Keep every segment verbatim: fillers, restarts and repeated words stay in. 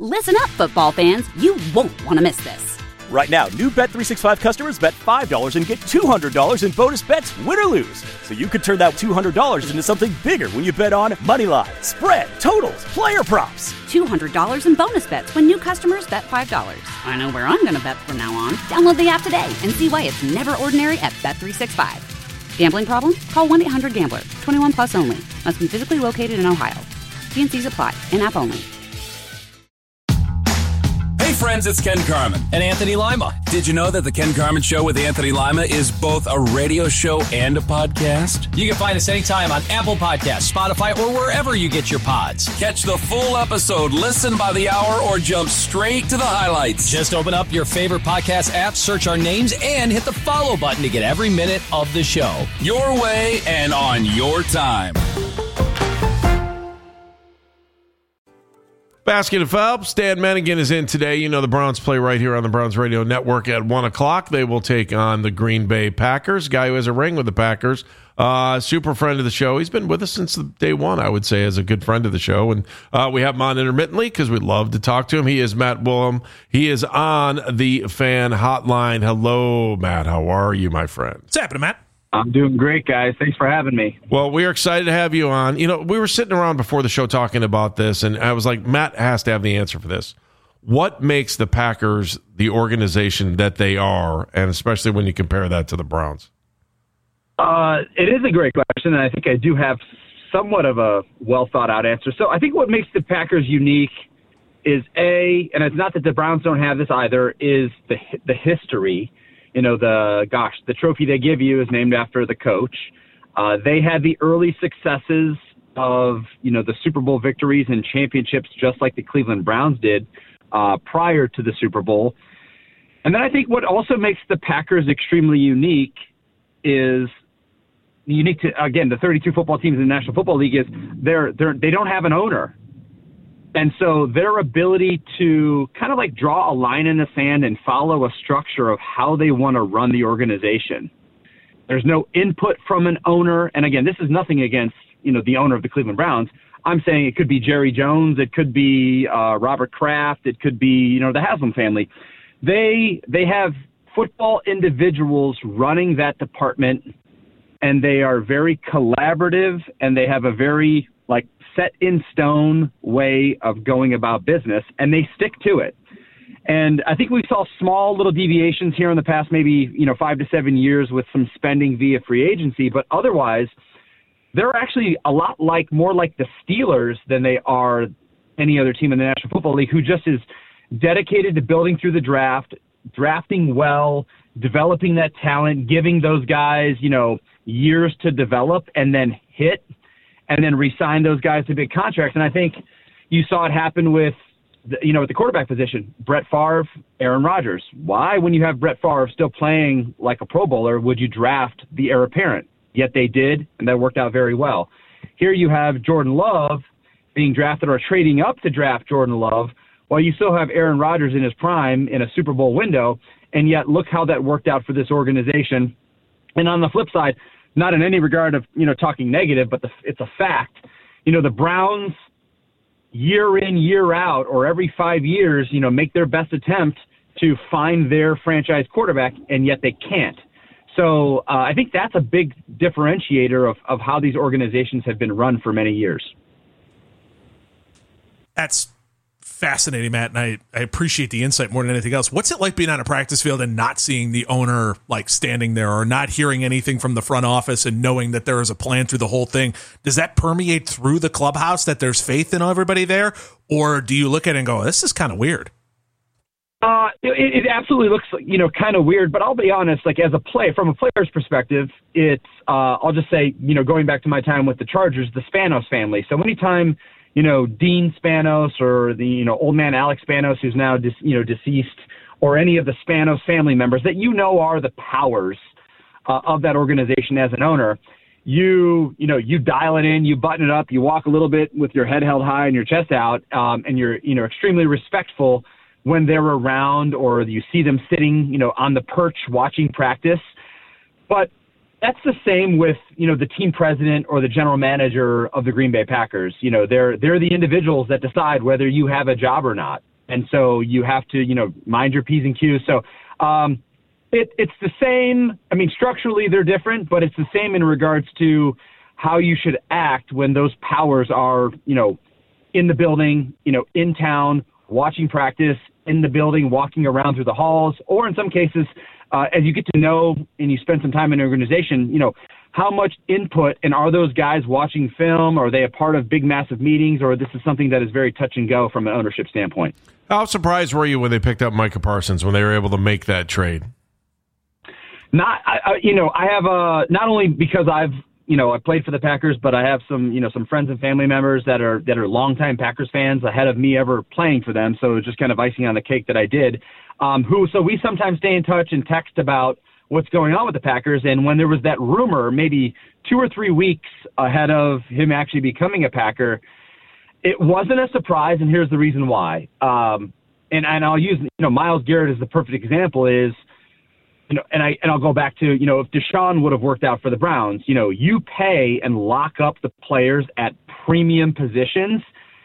Listen up, football fans. You won't want to miss this. Right now, new Bet three sixty-five customers bet five dollars and get two hundred dollars in bonus bets, win or lose. So you could turn that two hundred dollars into something bigger when you bet on money line, spread, totals, player props. two hundred dollars in bonus bets when new customers bet five dollars. I know where I'm going to bet from now on. Download the app today and see why it's never ordinary at Bet three sixty-five. Gambling problem? Call one eight hundred gambler. twenty-one plus only. Must be physically located in Ohio. T and C's apply. In-app only. Hey friends, it's Ken Carman. And Anthony Lima. Did you know that the Ken Carman Show with Anthony Lima is both a radio show and a podcast? You can find us anytime on Apple Podcasts, Spotify, or wherever you get your pods. Catch the full episode, listen by the hour, or jump straight to the highlights. Just open up your favorite podcast app, search our names, and hit the follow button to get every minute of the show. Your way and on your time. Basket of Phelps, Dan Mennigan is in today. You know the Browns play right here on the Browns Radio Network at one o'clock. They will take on the Green Bay Packers. Guy who has a ring with the Packers. Uh, super friend of the show. He's been with us since day one, I would say, as a good friend of the show. And uh, we have him on intermittently because we love to talk to him. He is Matt Willem. He is on the fan hotline. Hello, Matt. How are you, my friend? What's happening, Matt? I'm doing great, guys. Thanks for having me. Well, we are excited to have you on. You know, we were sitting around before the show talking about this, and I was like, Matt has to have the answer for this. What makes the Packers the organization that they are, and especially when you compare that to the Browns? Uh, it is a great question, and I think I do have somewhat of a well-thought-out answer. So I think what makes the Packers unique is, A, and it's not that the Browns don't have this either, is the the history. You know, the, gosh, the trophy they give you is named after the coach. Uh, they had the early successes of, you know, the Super Bowl victories and championships, just like the Cleveland Browns did uh, prior to the Super Bowl. And then I think what also makes the Packers extremely unique is unique to, again, the thirty-two football teams in the National Football League is they're, they're, they don't have an owner. And so their ability to kind of like draw a line in the sand and follow a structure of how they want to run the organization. There's no input from an owner. And again, this is nothing against, you know, the owner of the Cleveland Browns. I'm saying it could be Jerry Jones. It could be uh, Robert Kraft. It could be, you know, the Haslam family. They, they have football individuals running that department, and they are very collaborative, and they have a very like set in stone way of going about business, and they stick to it. And I think we saw small little deviations here in the past, maybe, you know, five to seven years with some spending via free agency, but otherwise they're actually a lot like, more like the Steelers than they are any other team in the National Football League, who just is dedicated to building through the draft, drafting well, developing that talent, giving those guys, you know, years to develop and then hit, and then re-sign those guys to big contracts. And I think you saw it happen with, the, you know, at the quarterback position, Brett Favre, Aaron Rodgers. Why, when you have Brett Favre still playing like a Pro Bowler, would you draft the heir apparent? Yet they did, and that worked out very well. Here you have Jordan Love being drafted or trading up to draft Jordan Love, while you still have Aaron Rodgers in his prime in a Super Bowl window, and yet look how that worked out for this organization. And on the flip side, not in any regard of, you know, talking negative, but the, it's a fact. You know, the Browns year in, year out, or every five years, you know, make their best attempt to find their franchise quarterback, and yet they can't. So uh, I think that's a big differentiator of, of how these organizations have been run for many years. That's fascinating, Matt, and I, I appreciate the insight more than anything else. What's it like being on a practice field and not seeing the owner like standing there, or not hearing anything from the front office and knowing that there is a plan through the whole thing? Does that permeate through the clubhouse, that there's faith in everybody there? Or do you look at it and go, this is kind of weird? Uh, it, it absolutely looks, you know, kind of weird, but I'll be honest, like as a play, from a player's perspective, it's, uh, I'll just say, you know, going back to my time with the Chargers, the Spanos family. So anytime, you know, Dean Spanos or the, you know, old man Alex Spanos, who's now, dis, you know, deceased, or any of the Spanos family members that, you know, are the powers uh, of that organization as an owner, you, you know, you dial it in, you button it up, you walk a little bit with your head held high and your chest out, um, and you're, you know, extremely respectful when they're around, or you see them sitting, you know, on the perch watching practice. But that's the same with, you know, the team president or the general manager of the Green Bay Packers. You know, they're they're the individuals that decide whether you have a job or not. And so you have to, you know, mind your P's and Q's. So um, it, it's the same. I mean, structurally they're different, but it's the same in regards to how you should act when those powers are, you know, in the building, you know, in town, watching practice, in the building, walking around through the halls, or in some cases, uh, as you get to know and you spend some time in an organization, you know, how much input, and are those guys watching film? Are they a part of big, massive meetings, or this is something that is very touch and go from an ownership standpoint? How surprised were you when they picked up Micah Parsons, when they were able to make that trade? Not, I, I, you know, I have uh, not only because I've, you know, I played for the Packers, but I have some, you know, some friends and family members that are that are longtime Packers fans ahead of me ever playing for them. So it was just kind of icing on the cake that I did. Um, who so we sometimes stay in touch and text about what's going on with the Packers. And when there was that rumor, maybe two or three weeks ahead of him actually becoming a Packer, it wasn't a surprise. And here's the reason why. Um, and and I'll use, you know, Myles Garrett as the perfect example. Is You know, and I and I'll go back to, you know, if Deshaun would have worked out for the Browns, you know, you pay and lock up the players at premium positions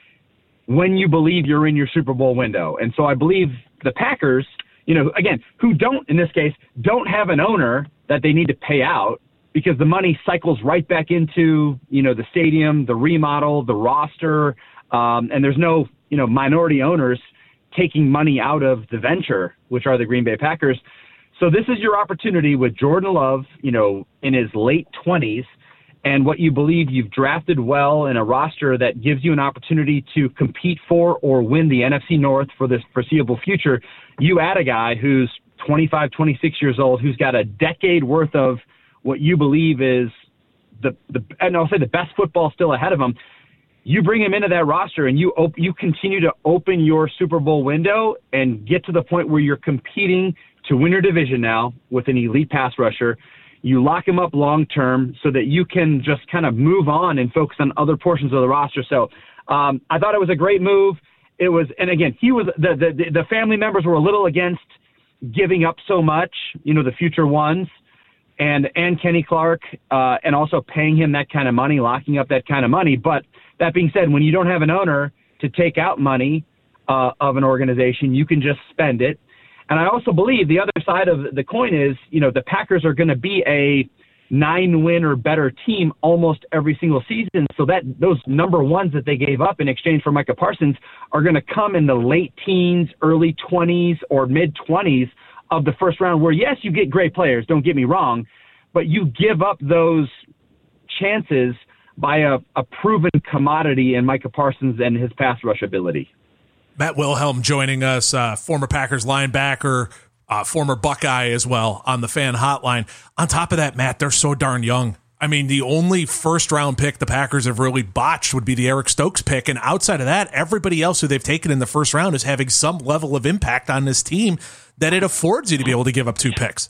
when you believe you're in your Super Bowl window. And so I believe the Packers, you know, again, who don't, in this case, don't have an owner that they need to pay out, because the money cycles right back into, you know, the stadium, the remodel, the roster, um, and there's no, you know, minority owners taking money out of the venture, which are the Green Bay Packers. So this is your opportunity with Jordan Love, you know, in his late twenties, and what you believe you've drafted well in a roster that gives you an opportunity to compete for or win the N F C North for this foreseeable future. You add a guy who's twenty-five, twenty-six years old, who's got a decade worth of what you believe is the, the and I'll say the best football still ahead of him. You bring him into that roster and you op- you continue to open your Super Bowl window and get to the point where you're competing to win your division now with an elite pass rusher. You lock him up long-term so that you can just kind of move on and focus on other portions of the roster. So um, I thought it was a great move. It was, and again, he was, the, the, the family members were a little against giving up so much, you know, the future ones and, and Kenny Clark, uh, and also paying him that kind of money, locking up that kind of money. But that being said, when you don't have an owner to take out money uh, of an organization, you can just spend it. And I also believe the other side of the coin is, you know, the Packers are going to be a nine-win or better team almost every single season. So that those number ones that they gave up in exchange for Micah Parsons are going to come in the late teens, early twenties, or mid-twenties of the first round, where, yes, you get great players, don't get me wrong, but you give up those chances by a, a proven commodity in Micah Parsons and his pass rush ability. Matt Wilhelm joining us, uh, former Packers linebacker, uh, former Buckeye as well on the fan hotline. On top of that, Matt, they're so darn young. I mean, the only first round pick the Packers have really botched would be the Eric Stokes pick. And outside of that, everybody else who they've taken in the first round is having some level of impact on this team that it affords you to be able to give up two picks.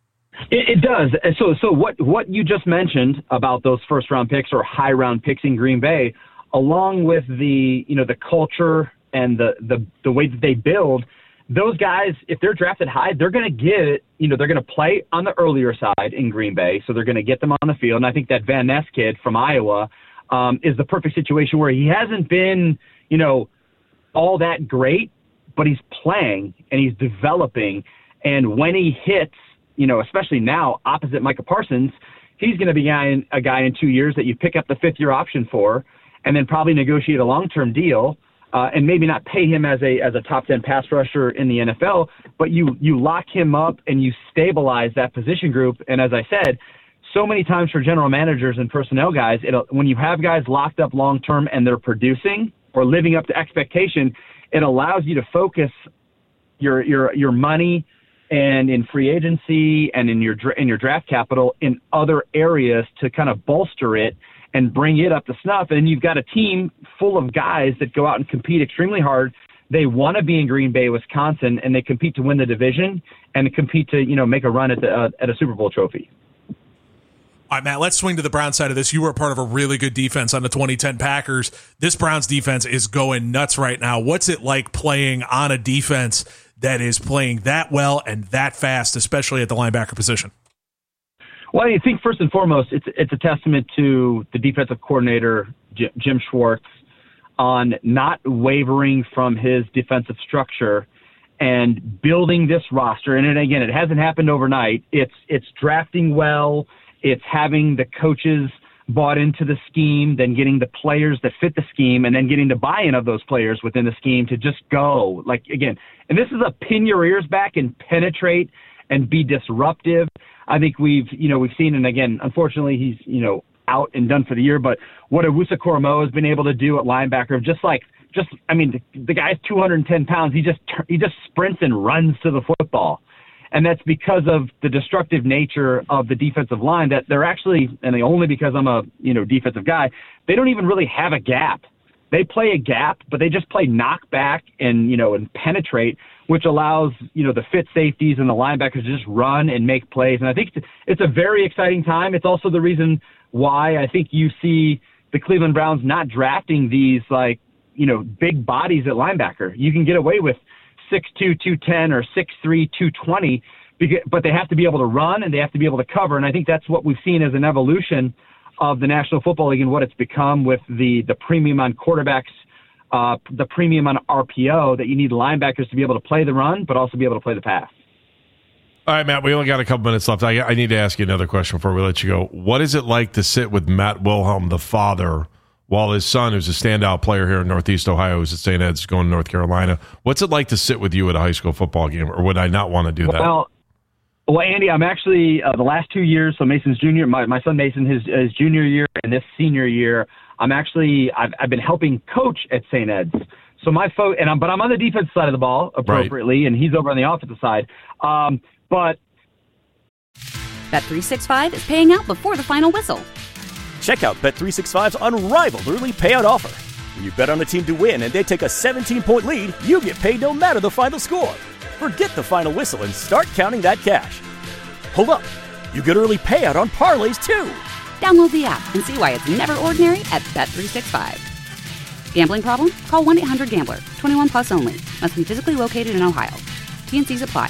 It, it does. And so, so what, what you just mentioned about those first round picks or high round picks in Green Bay, along with the, you know, the culture and the, the, the way that they build, those guys, if they're drafted high, they're going to get, you know, they're going to play on the earlier side in Green Bay. So they're going to get them on the field. And I think that Van Ness kid from Iowa um, is the perfect situation where he hasn't been, you know, all that great, but he's playing and he's developing. And when he hits, you know, especially now opposite Micah Parsons, he's going to be a guy, in, a guy in two years that you pick up the fifth year option for and then probably negotiate a long-term deal. Uh, and maybe not pay him as a as a top ten pass rusher in the N F L, but you you lock him up and you stabilize that position group. And as I said, so many times for general managers and personnel guys, it'll, when you have guys locked up long term and they're producing or living up to expectation, it allows you to focus your your your money and in free agency and in your in your draft capital in other areas to kind of bolster it and bring it up to snuff. And you've got a team full of guys that go out and compete extremely hard. They want to be in Green Bay, Wisconsin, and they compete to win the division and compete to, you know, make a run at the uh, at a Super Bowl trophy. All right, Matt, let's swing to the Browns side of this. You were a part of a really good defense on the twenty ten Packers. This Browns defense is going nuts right now. What's it like playing on a defense that is playing that well and that fast, especially at the linebacker position? Well, I think first and foremost, it's it's a testament to the defensive coordinator, Jim Schwartz, on not wavering from his defensive structure and building this roster. And again, it hasn't happened overnight. It's it's drafting well. It's having the coaches bought into the scheme, then getting the players that fit the scheme, and then getting the buy-in of those players within the scheme to just go. Like, again, and this is a pin your ears back and penetrate and be disruptive. I think we've, you know, we've seen, and again, unfortunately, he's, you know, out and done for the year, but what Owusu Koromoa has been able to do at linebacker, just like, just, I mean, the, the guy's two hundred ten pounds. He just, he just sprints and runs to the football. And that's because of the destructive nature of the defensive line that they're actually, and only because I'm a, you know, defensive guy, they don't even really have a gap. They play a gap, but they just play knock back and, you know, and penetrate, which allows, you know, the fit safeties and the linebackers to just run and make plays. And I think it's a very exciting time. It's also the reason why I think you see the Cleveland Browns not drafting these, like, you know, big bodies at linebacker. You can get away with six two, two ten or six three, two twenty, but they have to be able to run and they have to be able to cover. And I think that's what we've seen as an evolution of the National Football League and what it's become with the, the premium on quarterbacks, uh, the premium on R P O, that you need linebackers to be able to play the run, but also be able to play the pass. All right, Matt, we only got a couple minutes left. I, I need to ask you another question before we let you go. What is it like to sit with Matt Wilhelm, the father, while his son, who's a standout player here in Northeast Ohio, who's at Saint Ed's, going to North Carolina? What's it like to sit with you at a high school football game, or would I not want to do that? Well, well Andy, I'm actually, uh, the last two years, so Mason's junior, my, my son Mason, his, his junior year and this senior year, I'm actually, I've, I've been helping coach at Saint Ed's. So my fo- and I'm, but I'm on the defensive side of the ball appropriately, right, and he's over on the offensive side. Um, but Bet three sixty-five is paying out before the final whistle. Check out Bet three sixty-five's unrivaled early payout offer. When you bet on a team to win and they take a seventeen-point lead, you get paid no matter the final score. Forget the final whistle and start counting that cash. Hold up. You get early payout on parlays, too. Download the app and see why it's never ordinary at Bet three sixty-five. Gambling problem? Call one eight hundred gambler. twenty-one plus only. Must be physically located in Ohio. T and C's apply.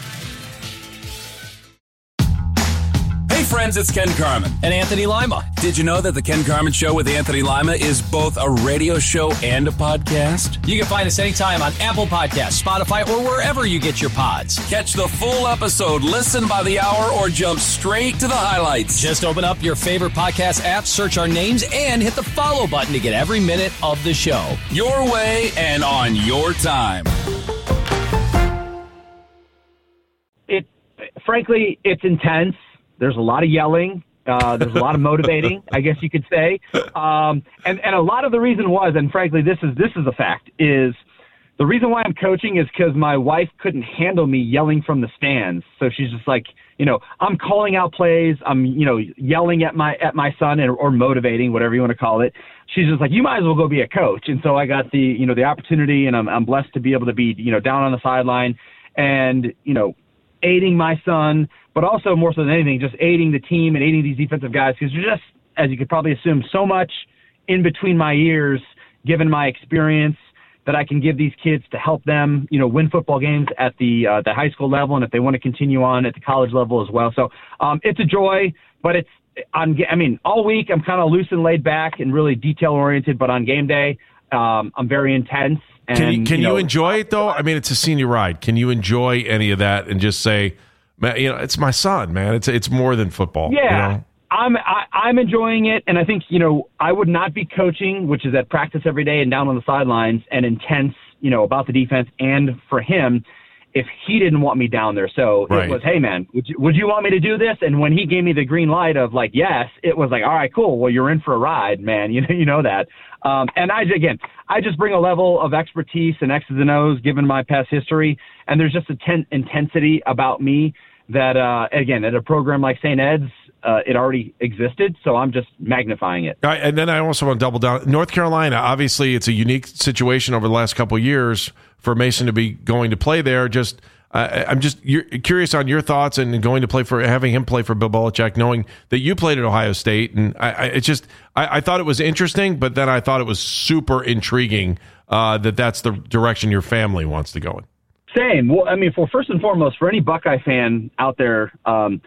Hey friends, it's Ken Carman. And Anthony Lima. Did you know that the Ken Carman Show with Anthony Lima is both a radio show and a podcast? You can find us anytime on Apple Podcasts, Spotify, or wherever you get your pods. Catch the full episode, listen by the hour, or jump straight to the highlights. Just open up your favorite podcast app, search our names, and hit the follow button to get every minute of the show. Your way and on your time. It, frankly, it's intense. There's a lot of yelling. Uh, there's a lot of motivating, I guess you could say. Um, and, and a lot of the reason was, and frankly, this is this is a fact, is the reason why I'm coaching is because my wife couldn't handle me yelling from the stands. So she's just like, you know, I'm calling out plays. I'm, you know, yelling at my at my son or, or motivating, whatever you want to call it. She's just like, you might as well go be a coach. And so I got the, you know, the opportunity, and I'm I'm blessed to be able to be, you know, down on the sideline and, you know, aiding my son, but also more so than anything, just aiding the team and aiding these defensive guys, because there's just, as you could probably assume, so much in between my ears, given my experience, that I can give these kids to help them, you know, win football games at the uh, the high school level, and if they want to continue on at the college level as well. So um, it's a joy, but it's on. I mean, all week I'm kind of loose and laid back and really detail oriented, but on game day, um, I'm very intense. And, can you, can you, know, you enjoy it though? I mean, it's a senior ride. Can you enjoy any of that and just say, man, you know, it's my son, man. It's it's more than football. Yeah, you know? I'm I, I'm enjoying it, and I think, you know, I would not be coaching, which is at practice every day and down on the sidelines and intense, you know, about the defense and for him, if he didn't want me down there. So right. It was, hey man, would you, would you want me to do this? And when he gave me the green light of like yes, it was like, all right, cool. Well, you're in for a ride, man. You know, you know that. Um, and I again, I just bring a level of expertise and X's and O's given my past history, and there's just a ten- intensity about me that uh, again, at a program like Saint Ed's, uh, it already existed, so I'm just magnifying it. All right, and then I also want to double down. North Carolina, obviously, it's a unique situation over the last couple of years for Mason to be going to play there. Just, uh, I'm just you're curious on your thoughts and going to play for having him play for Bill Belichick, knowing that you played at Ohio State, and I, I it's just I, I thought it was interesting, but then I thought it was super intriguing uh, that that's the direction your family wants to go in. Same. Well, I mean, for first and foremost, for any Buckeye fan out there, um,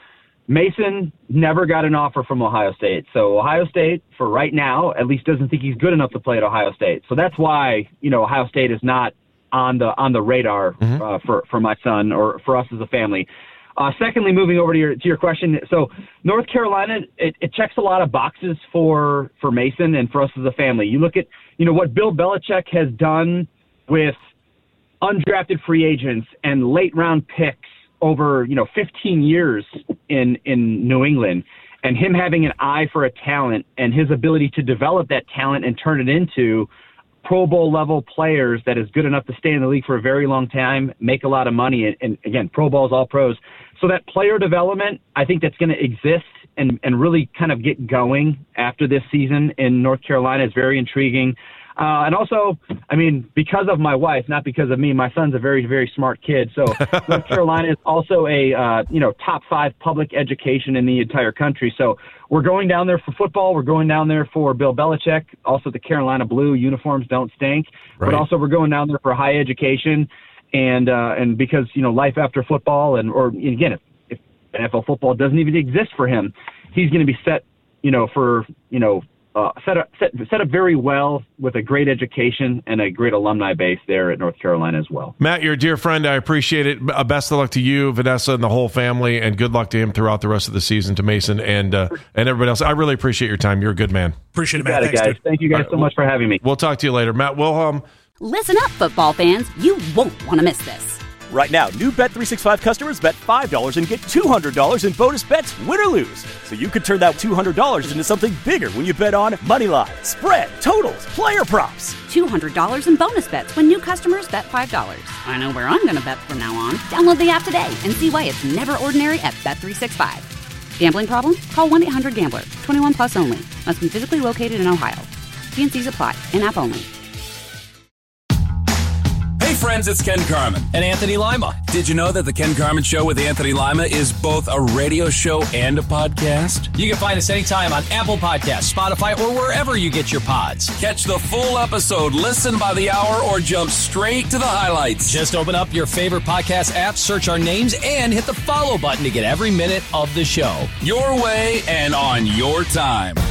Mason never got an offer from Ohio State. So Ohio State, for right now, at least doesn't think he's good enough to play at Ohio State. So that's why, you know, Ohio State is not on the on the radar mm-hmm. uh, for, for my son or for us as a family. Uh, secondly, moving over to your to your question, so North Carolina, it, it checks a lot of boxes for for Mason and for us as a family. You look at, you know, what Bill Belichick has done with undrafted free agents and late round picks over, you know, fifteen years in in New England, and him having an eye for a talent and his ability to develop that talent and turn it into Pro Bowl level players that is good enough to stay in the league for a very long time, make a lot of money, and, and again, Pro Bowls, all pros. So that player development, I think that's going to exist and, and really kind of get going after this season in North Carolina is very intriguing. Uh, and also, I mean, because of my wife, not because of me, my son's a very, very smart kid. So North Carolina is also a, uh, you know, top five public education in the entire country. So we're going down there for football. We're going down there for Bill Belichick. Also, the Carolina Blue uniforms don't stink. Right. But also we're going down there for high education. And uh, and because, you know, life after football and, or again, if, if N F L football doesn't even exist for him, he's going to be set, you know, for, you know, Uh, set up set, set up very well with a great education and a great alumni base there at North Carolina as well. Matt, you're a dear friend. I appreciate it. Best of luck to you, Vanessa, and the whole family, and good luck to him throughout the rest of the season, to Mason and uh, and everybody else. I really appreciate your time. You're a good man. Appreciate it, Matt. Thanks, guys. dude. Thank you guys right, so much for having me. We'll talk to you later. Matt Wilhelm. Listen up, football fans. You won't want to miss this. Right now, new Bet three sixty-five customers bet five dollars and get two hundred dollars in bonus bets, win or lose. So you could turn that two hundred dollars into something bigger when you bet on Moneyline, spread, totals, player props. two hundred dollars in bonus bets when new customers bet five dollars. I know where I'm going to bet from now on. Download the app today and see why it's never ordinary at Bet three sixty-five. Gambling problem? Call one eight hundred gambler. twenty-one plus only. Must be physically located in Ohio. T and C's apply. In-app only. Hey friends, it's Ken Carman. And Anthony Lima. Did you know that The Ken Carman Show with Anthony Lima is both a radio show and a podcast? You can find us anytime on Apple Podcasts, Spotify, or wherever you get your pods. Catch the full episode, listen by the hour, or jump straight to the highlights. Just open up your favorite podcast app, search our names, and hit the follow button to get every minute of the show. Your way and on your time.